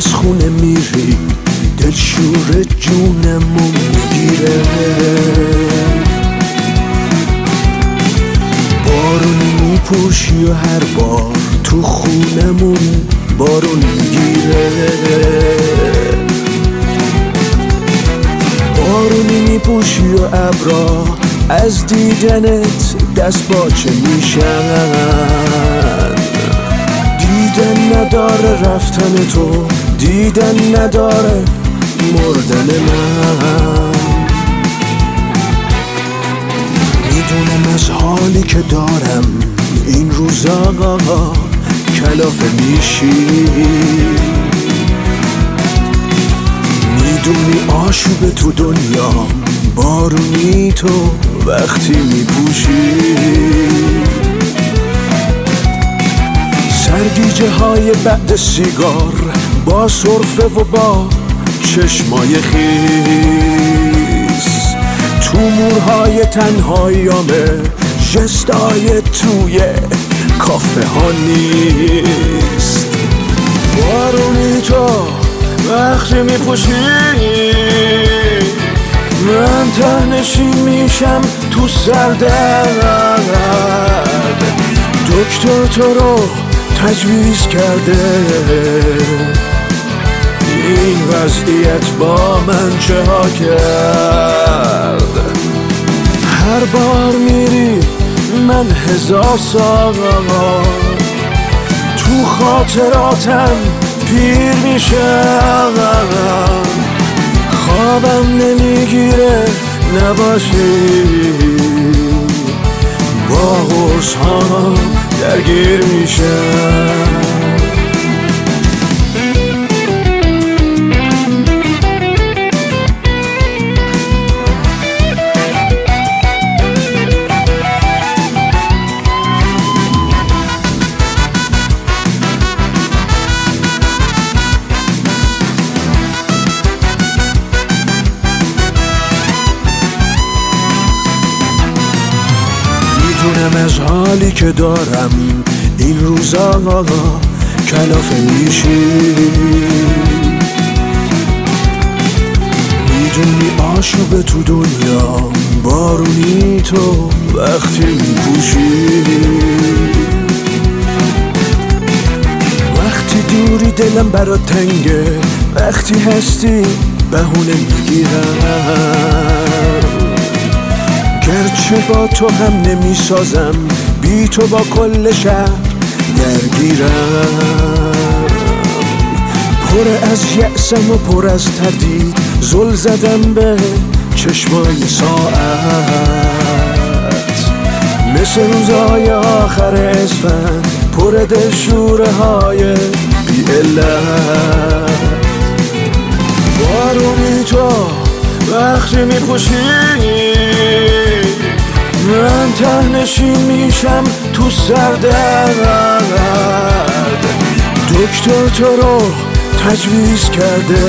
از خونه میری دلشور جونمو میگیره. بارونی میپوشی و هر بار تو خونمون بارون میگیره. بارونی میپوشی و ابرا از دیدنت دست باچه میشن. دیدن نداره رفتن تو، دیدن نداره مردن من. میدونم از حالی که دارم این روزا کلافه میشی. میدونی آشوب تو دنیا بارونی تو وقتی میپوشی. سرگیجه های بعد سیگار با سرفه و با چشمای خیس، تو مورهای تنهاییامه جستای توی کافه ها نیست. بارونی تو وقتی میپوشی من تهنشین میشم تو سردرد. دکتر تو رو تجویز کرده، این وضعیت با من چه ها کرد. هر بار میری من هزار سال تو خاطراتم پیر میشم. خوابم نمیگیره نباشی، با قرص ها درگیر میشم. میدونم از حالی که دارم این روزا کلافه میشی. میدونی آشوب تو دنیا بارونی تو وقتی میپوشی. وقتی دوری دلم برات تنگه، وقتی هستی بهونه میگیرم. گرچه با تو هم نمیسازم، بی تو با کل شهر درگیرم. پر از یأسم و پر از تردید، زل زدم به چشمای ساعت. مثل روزای آخر اسفند پر دلشوره های بی علت. بارونی تو وقتی میپوشی من تهنشین میشم تو سردرد. دکتر تو رو تجویز کرده،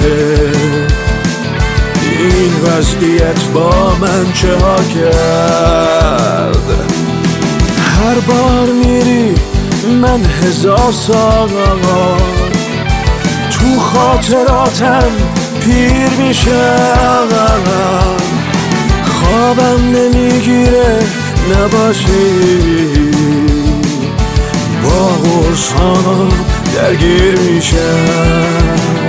این وضعیت با من چه ها کرد. هر بار میری من هزار سال تو خاطراتم پیر میشم. خوابم نمیگیره نباشی، با قرص ها درگیر میشم.